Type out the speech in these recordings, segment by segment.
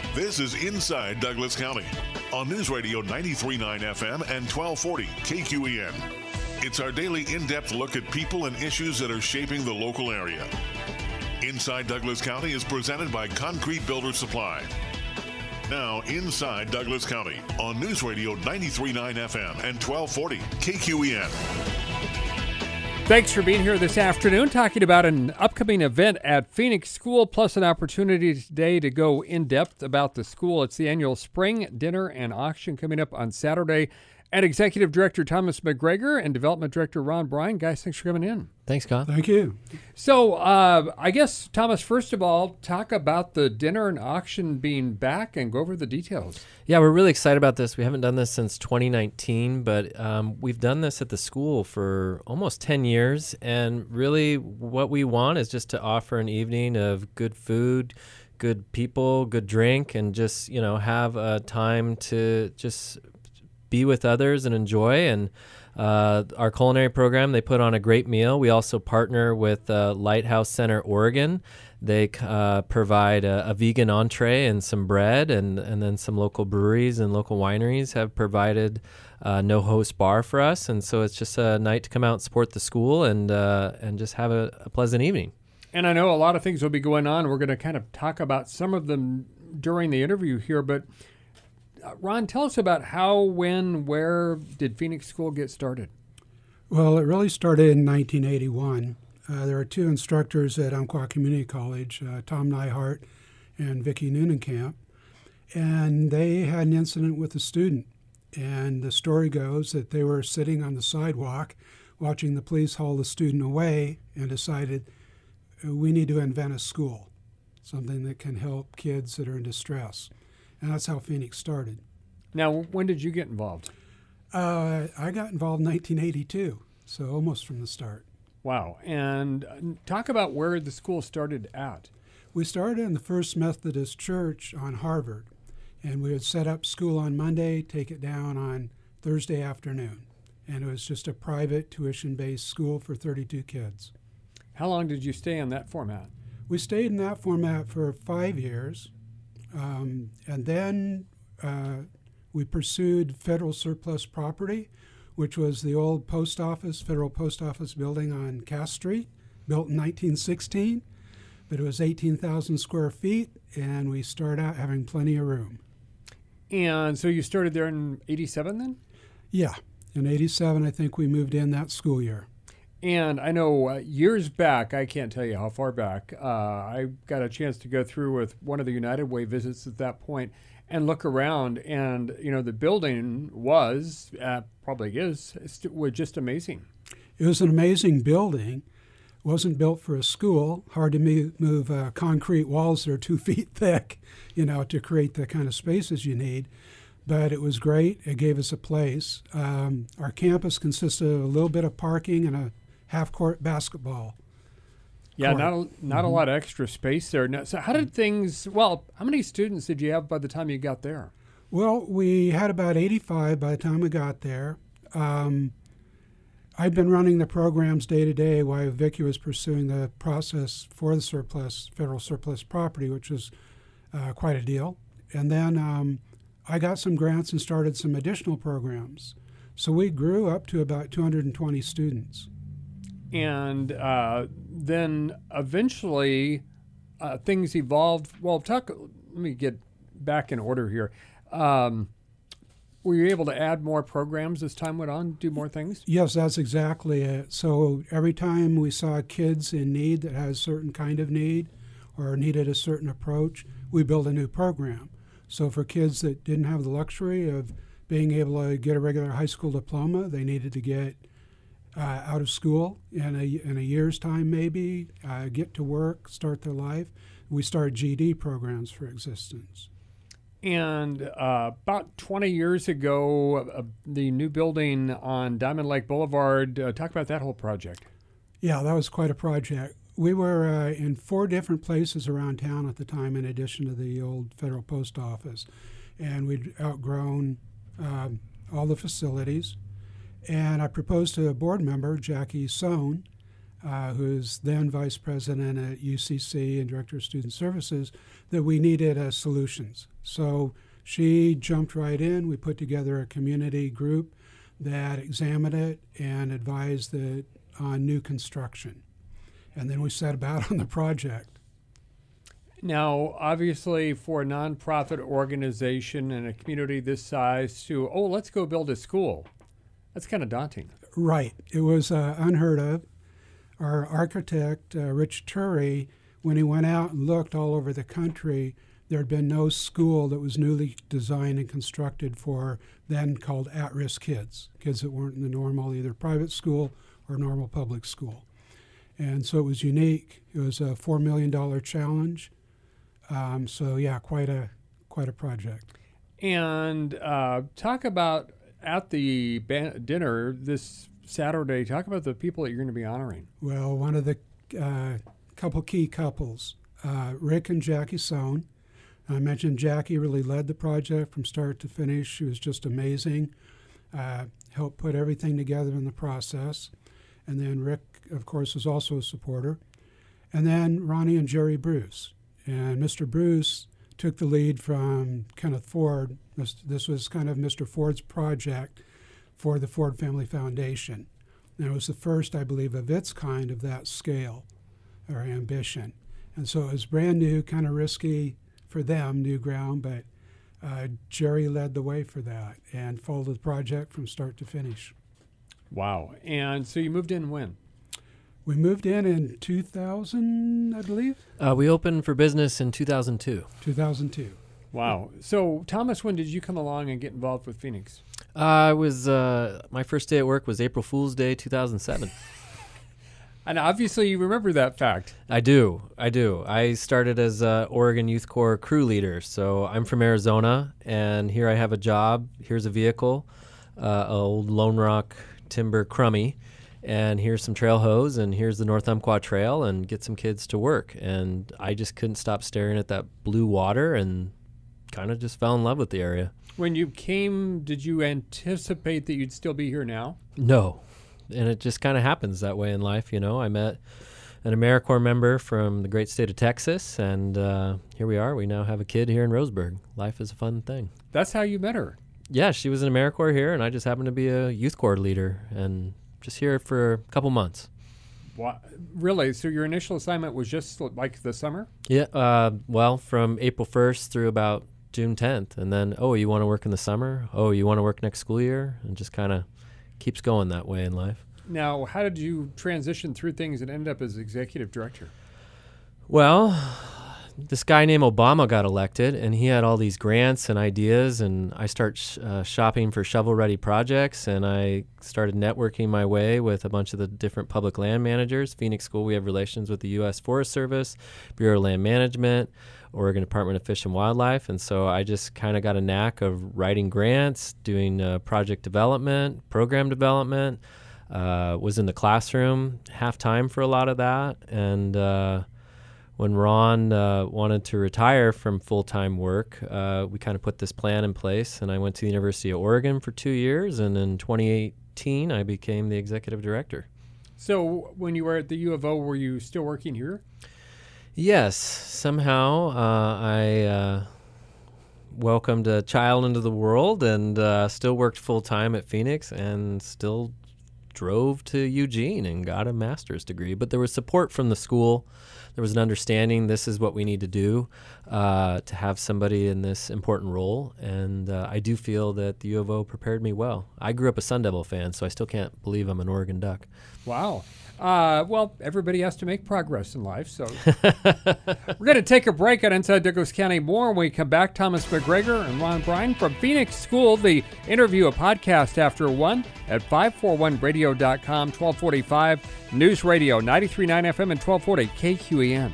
This is Inside Douglas County on News Radio 93.9 FM and 1240 KQEN. It's our daily in-depth look at people and issues that are shaping the local area. Inside Douglas County is presented by Concrete Builder Supply. Now, Inside Douglas County on News Radio 93.9 FM and 1240 KQEN. Thanks for being here this afternoon, talking about an upcoming event at Phoenix School, plus an opportunity today to go in depth about the school. It's the annual spring dinner and auction coming up on Saturday. And Executive Director Thomas McGregor and Development Director Ron Bryan. Guys, thanks for coming in. Thanks, Kyle. Thank you. So I guess, Thomas, first of all, talk about the dinner and auction being back and go over the details. Yeah, we're really excited about this. We haven't done this since 2019, but we've done this at the school for almost 10 years. And really what we want is just to offer an evening of good food, good people, good drink, and just, have a time to just be with others and enjoy. And our culinary program, they put on a great meal. We also partner with Lighthouse Center Oregon. They provide a vegan entree and some bread, and then some local breweries and local wineries have provided no host bar for us. And so it's just a night to come out and support the school and just have a pleasant evening. And I know a lot of things will be going on. We're going to kind of talk about some of them during the interview here, but Ron, tell us about how, when, where did Phoenix School get started? Well, it really started in 1981. There are two instructors at Umpqua Community College, Tom Neihart and Vicki Neunenkamp, and they had an incident with a student. And the story goes that they were sitting on the sidewalk watching the police haul the student away and decided, we need to invent a school, something that can help kids that are in distress. And that's how Phoenix started. Now, when did you get involved? I got involved in 1982, so almost from the start. Wow. And talk about where the school started at. We started in the First Methodist Church on Harvard, and we would set up school on Monday, take it down on Thursday afternoon. And it was just a private tuition-based school for 32 kids. How long did you stay in that format? We stayed in that format for 5 years. And then we pursued federal surplus property, which was the old post office, federal post office building on Cass Street, built in 1916. But it was 18,000 square feet, and we started out having plenty of room. And so you started there in 87 then? Yeah. In 87, I think we moved in that school year. And I know years back, I can't tell you how far back, I got a chance to go through with one of the United Way visits at that point and look around. And, the building was, probably is, was just amazing. It was an amazing building. It wasn't built for a school. Hard to move concrete walls that are 2 feet thick, to create the kind of spaces you need. But it was great. It gave us a place. Our campus consisted of a little bit of parking and a half-court basketball. Yeah, court. not a lot of extra space there. Now, so how many students did you have by the time you got there? Well, we had about 85 by the time we got there. I'd been running the programs day to day while Vicki was pursuing the process for the federal surplus property, which was quite a deal. And then I got some grants and started some additional programs. So we grew up to about 220 students. And then eventually things evolved. Well, let me get back in order here. Were you able to add more programs as time went on, do more things? Yes, that's exactly it. So every time we saw kids in need that had a certain kind of need or needed a certain approach, we built a new program. So for kids that didn't have the luxury of being able to get a regular high school diploma, they needed to get out of school in a year's time maybe, get to work, start their life. We started GED programs for existence. And about 20 years ago, the new building on Diamond Lake Boulevard, talk about that whole project. Yeah, that was quite a project. We were in 4 different places around town at the time, in addition to the old federal post office. And we'd outgrown all the facilities. And I proposed to a board member, Jackie Sohn, who's then vice president at UCC and director of student services, that we needed solutions. So she jumped right in. We put together a community group that examined it and advised it on new construction. And then we set about on the project. Now, obviously, for a nonprofit organization and a community this size to, let's go build a school, that's kind of daunting. Right. It was unheard of. Our architect, Rich Turry, when he went out and looked all over the country, there had been no school that was newly designed and constructed for then called at-risk kids that weren't in the normal either private school or normal public school. And so it was unique. It was a $4 million challenge. So yeah, quite a project. And talk about at the dinner this Saturday. Talk about the people that you're going to be honoring. Well, one of the couple key couples, Rick and Jackie Sohn. I mentioned Jackie really led the project from start to finish. She was just amazing. Helped put everything together in the process. And then Rick, of course, was also a supporter. And then Ronnie and Jerry Bruce. And Mr. Bruce took the lead from Kenneth Ford. This was kind of Mr. Ford's project for the Ford Family Foundation. And it was the first, I believe, of its kind of that scale or ambition. And so it was brand new, kind of risky for them, new ground, but Jerry led the way for that and followed the project from start to finish. Wow. And so you moved in when? We moved in 2000, I believe. We opened for business in 2002. 2002. Wow. So, Thomas, when did you come along and get involved with Phoenix? I was my first day at work was April Fool's Day, 2007. And obviously you remember that fact. I do. I started as Oregon Youth Corps crew leader. So I'm from Arizona, and here I have a job. Here's a vehicle, old Lone Rock Timber Crummy. And here's some trail hose, and here's the North Umpqua Trail, and get some kids to work. And I just couldn't stop staring at that blue water and kind of just fell in love with the area. When you came, did you anticipate that you'd still be here now? No. And it just kind of happens that way in life, you know. I met an AmeriCorps member from the great state of Texas, and here we are. We now have a kid here in Roseburg. Life is a fun thing. That's how you met her? Yeah, she was in AmeriCorps here, and I just happened to be a Youth Corps leader, and just here for a couple months. Wow. Really? So your initial assignment was just like the summer? Yeah, well, from April 1st through about June 10th. And then, you want to work in the summer? You want to work next school year? And just kind of keeps going that way in life. Now, how did you transition through things and end up as executive director? Well, this guy named Obama got elected, and he had all these grants and ideas, and I started shopping for shovel-ready projects, and I started networking my way with a bunch of the different public land managers. Phoenix School, we have relations with the U.S. Forest Service, Bureau of Land Management, Oregon Department of Fish and Wildlife, and so I just kind of got a knack of writing grants, doing project development, program development, was in the classroom half-time for a lot of that, and when Ron wanted to retire from full-time work, we kind of put this plan in place, and I went to the University of Oregon for 2 years, and in 2018, I became the executive director. So when you were at the U of O, were you still working here? Yes. Somehow I welcomed a child into the world and still worked full-time at Phoenix and still drove to Eugene and got a master's degree. But there was support from the school. There was an understanding this is what we need to do to have somebody in this important role. And I do feel that the U of O prepared me well. I grew up a Sun Devil fan, so I still can't believe I'm an Oregon Duck. Wow. Well, everybody has to make progress in life, so we're going to take a break on Inside Douglas County. More when we come back. Thomas McGregor and Ron Bryan from Phoenix School. The interview, a podcast after 1 at 541radio.com, 1245 News Radio, 93.9 FM and 1240 KQEN.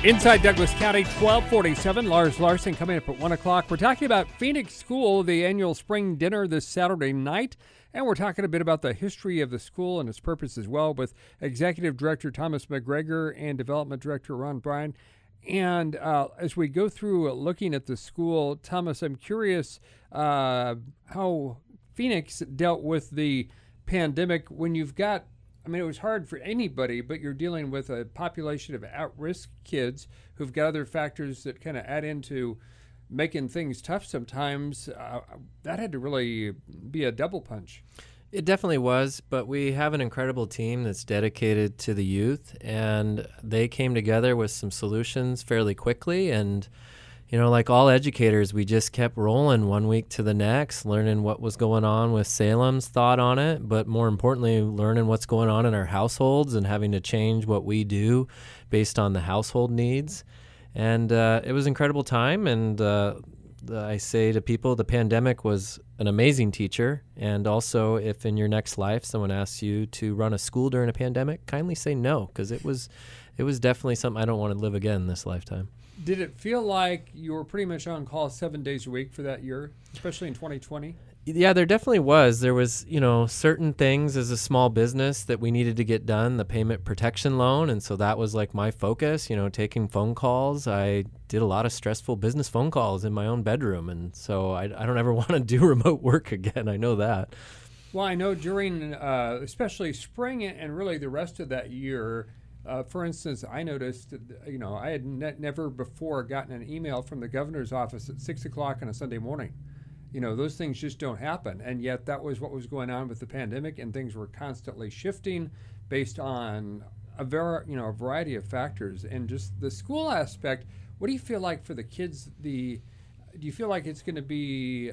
Inside Douglas County, 1247. Lars Larson coming up at 1 o'clock. We're talking about Phoenix School, the annual spring dinner this Saturday night. And we're talking a bit about the history of the school and its purpose as well with Executive Director Thomas McGregor and Development Director Ron Bryan. And as we go through looking at the school, Thomas, I'm curious how Phoenix dealt with the pandemic when you've got, I mean, it was hard for anybody, but you're dealing with a population of at-risk kids who've got other factors that kind of add into making things tough sometimes. That had to really be a double punch. It definitely was, but we have an incredible team that's dedicated to the youth, and they came together with some solutions fairly quickly. And, you know, like all educators, we just kept rolling one week to the next, learning what was going on with Salem's thought on it, but more importantly, learning what's going on in our households and having to change what we do based on the household needs. And it was an incredible time, and I say to people, the pandemic was an amazing teacher. And also, if in your next life someone asks you to run a school during a pandemic, kindly say no, because it was definitely something I don't want to live again in this lifetime. Did it feel like you were pretty much on call 7 days a week for that year, especially in 2020? Yeah, there definitely was. There was, you know, certain things as a small business that we needed to get done, the payment protection loan. And so that was like my focus, you know, taking phone calls. I did a lot of stressful business phone calls in my own bedroom. And so I don't ever want to do remote work again. I know that. Well, I know during especially spring and really the rest of that year, for instance, I noticed, you know, I had never before gotten an email from the governor's office at 6 o'clock on a Sunday morning. You know, those things just don't happen. And yet that was what was going on with the pandemic, and things were constantly shifting based on a variety of factors. And just the school aspect, what do you feel like for the kids? Do you feel like it's going to be,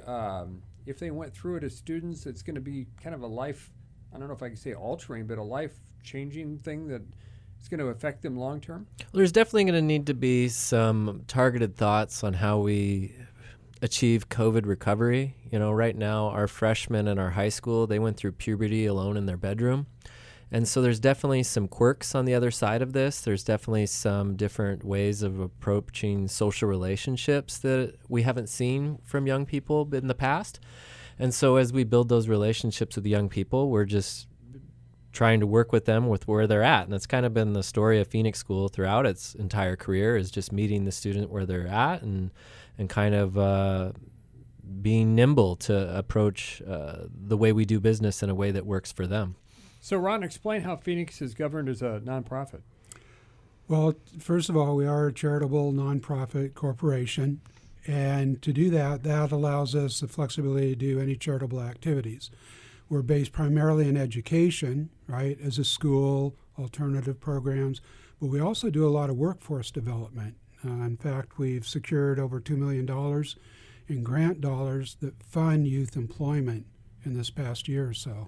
if they went through it as students, it's going to be kind of a life, I don't know if I can say altering, but a life-changing thing that it's going to affect them long term? Well, there's definitely going to need to be some targeted thoughts on how we achieve COVID recovery. You know, right now our freshmen in our high school, they went through puberty alone in their bedroom. And so there's definitely some quirks on the other side of this. There's definitely some different ways of approaching social relationships that we haven't seen from young people in the past. And so as we build those relationships with young people, we're just trying to work with them with where they're at. And that's kind of been the story of Phoenix School throughout its entire career, is just meeting the student where they're at and kind of being nimble to approach the way we do business in a way that works for them. So, Ron, explain how Phoenix is governed as a nonprofit. Well, first of all, we are a charitable nonprofit corporation. And to do that, that allows us the flexibility to do any charitable activities. We're based primarily in education, right, as a school, alternative programs, but we also do a lot of workforce development. In fact, we've secured over $2 million in grant dollars that fund youth employment in this past year or so.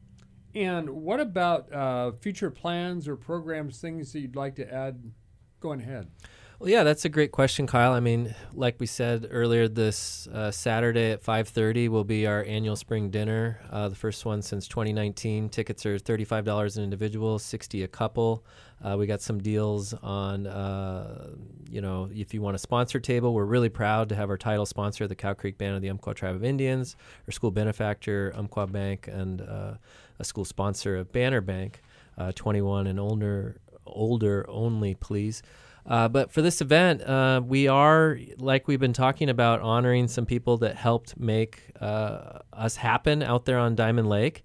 And what about future plans or programs, things that you'd like to add going ahead? Well, yeah, that's a great question, Kyle. I mean, like we said earlier, this Saturday at 5:30 will be our annual spring dinner, the first one since 2019. Tickets are $35 an individual, $60 a couple. We got some deals on, you know, if you want a sponsor table. We're really proud to have our title sponsor, the Cow Creek Band of the Umpqua Tribe of Indians, our school benefactor, Umpqua Bank, and a school sponsor of Banner Bank, 21 and older only, please. But for this event, we are, like we've been talking about, honoring some people that helped make us happen out there on Diamond Lake.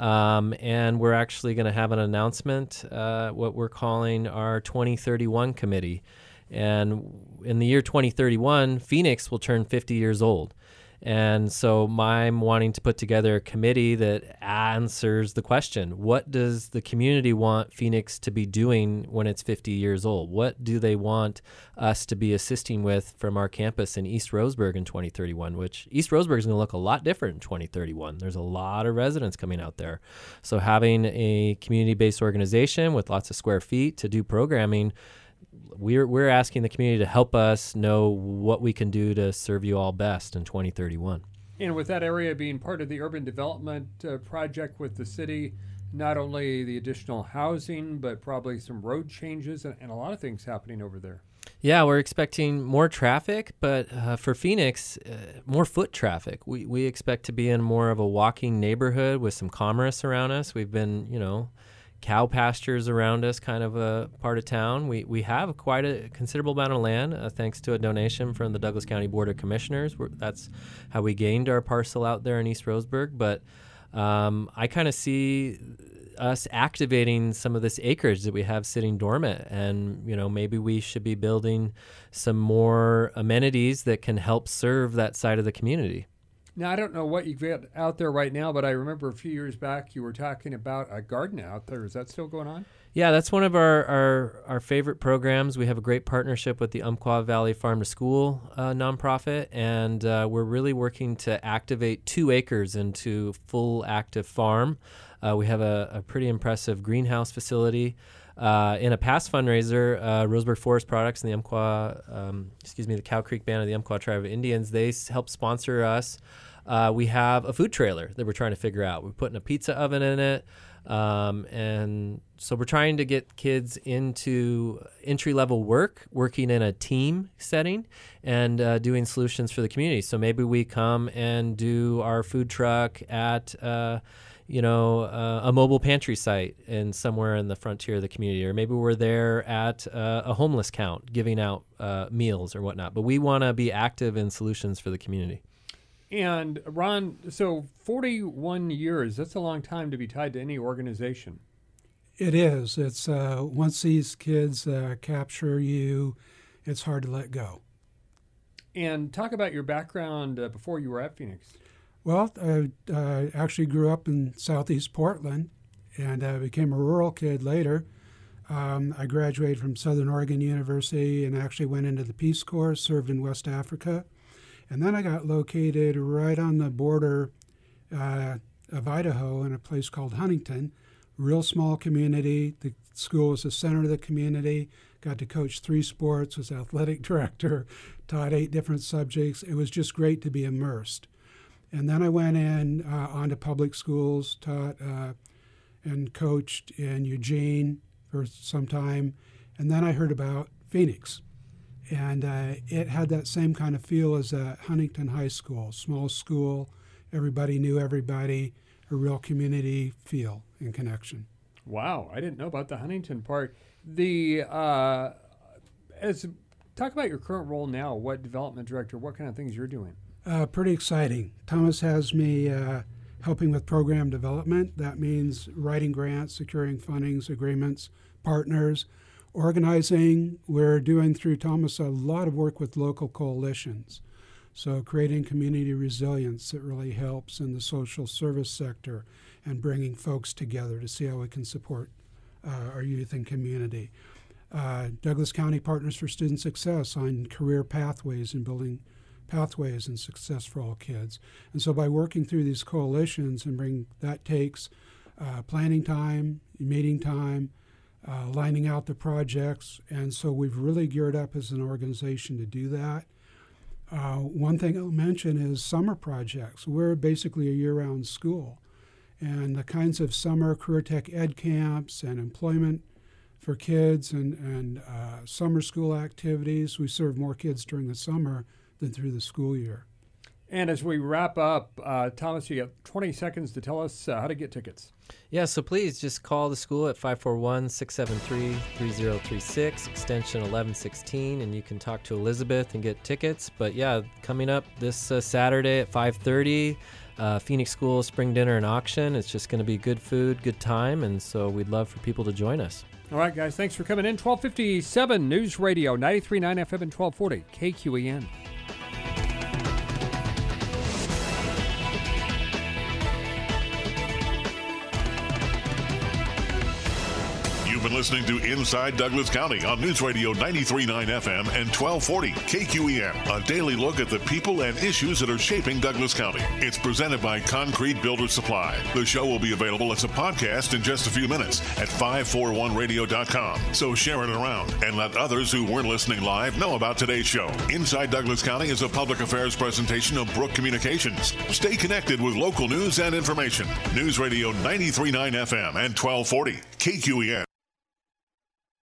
And we're actually going to have an announcement, what we're calling our 2031 committee. And in the year 2031, Phoenix will turn 50 years old. And so I'm wanting to put together a committee that answers the question, what does the community want Phoenix to be doing when it's 50 years old? What do they want us to be assisting with from our campus in East Roseburg in 2031, which East Roseburg is going to look a lot different in 2031. There's a lot of residents coming out there. So having a community-based organization with lots of square feet to do programming, we're asking the community to help us know what we can do to serve you all best in 2031. And with that area being part of the urban development project with the city, not only the additional housing, but probably some road changes and a lot of things happening over there. Yeah, we're expecting more traffic, but for Phoenix, more foot traffic. We expect to be in more of a walking neighborhood with some commerce around us. We've been, cow pastures around us, kind of a part of town. We have quite a considerable amount of land, thanks to a donation from the Douglas County Board of Commissioners. That's how we gained our parcel out there in East Roseburg. But I kind of see us activating some of this acreage that we have sitting dormant, and maybe we should be building some more amenities that can help serve that side of the community. Now, I don't know what you've got out there right now, but I remember a few years back you were talking about a garden out there. Is that still going on? Yeah, that's one of our favorite programs. We have a great partnership with the Umpqua Valley Farm to School nonprofit, and we're really working to activate 2 acres into full active farm. We have a pretty impressive greenhouse facility. In a past fundraiser, Roseburg Forest Products and the Cow Creek Band of the Umpqua Tribe of Indians, they helped sponsor us. We have a food trailer that we're trying to figure out. We're putting a pizza oven in it. And so we're trying to get kids into entry-level working in a team setting and doing solutions for the community. So maybe we come and do our food truck at a mobile pantry site in somewhere in the frontier of the community, or maybe we're there at a homeless count giving out meals or whatnot. But we want to be active in solutions for the community. And Ron, so 41 years, that's a long time to be tied to any organization. It is. It's once these kids capture you, it's hard to let go. And talk about your background before you were at Phoenix. Well, I actually grew up in southeast Portland, and I became a rural kid later. I graduated from Southern Oregon University and actually went into the Peace Corps, served in West Africa. And then I got located right on the border of Idaho in a place called Huntington, real small community. The school was the center of the community. Got to coach 3 sports, was athletic director, taught 8 different subjects. It was just great to be immersed. And then I went in onto public schools, taught and coached in Eugene for some time. And then I heard about Phoenix. And it had that same kind of feel as Huntington High School, small school, everybody knew everybody, a real community feel and connection. Wow, I didn't know about the Huntington part. Talk about your current role now. What development director, what kind of things you're doing? Pretty exciting. Thomas has me helping with program development. That means writing grants, securing fundings, agreements, partners, organizing. We're doing through Thomas a lot of work with local coalitions. So creating community resilience that really helps in the social service sector and bringing folks together to see how we can support our youth and community. Douglas County Partners for Student Success on career pathways and building pathways and success for all kids. And so by working through these coalitions that takes planning time, meeting time, lining out the projects, and so we've really geared up as an organization to do that. One thing I'll mention is summer projects. We're basically a year-round school, and the kinds of summer career tech ed camps and employment for kids and summer school activities. We serve more kids during the summer than through the school year. And as we wrap up, Thomas, you have 20 seconds to tell us how to get tickets. Yeah, so please just call the school at 541-673-3036, extension 1116, and you can talk to Elizabeth and get tickets. But yeah, coming up this Saturday at 5:30, Phoenix School Spring Dinner and Auction. It's just going to be good food, good time, and so we'd love for people to join us. All right, guys, thanks for coming in. 1257 News Radio, 93.9 FM and 1240 KQEN. You've been listening to Inside Douglas County on News Radio 93.9 FM and 1240 KQEN, a daily look at the people and issues that are shaping Douglas County. It's presented by Concrete Builder Supply. The show will be available as a podcast in just a few minutes at 541radio.com. So share it around and let others who weren't listening live know about today's show. Inside Douglas County is a public affairs presentation of Brook Communications. Stay connected with local news and information. News Radio 93.9 FM and 1240 KQEN.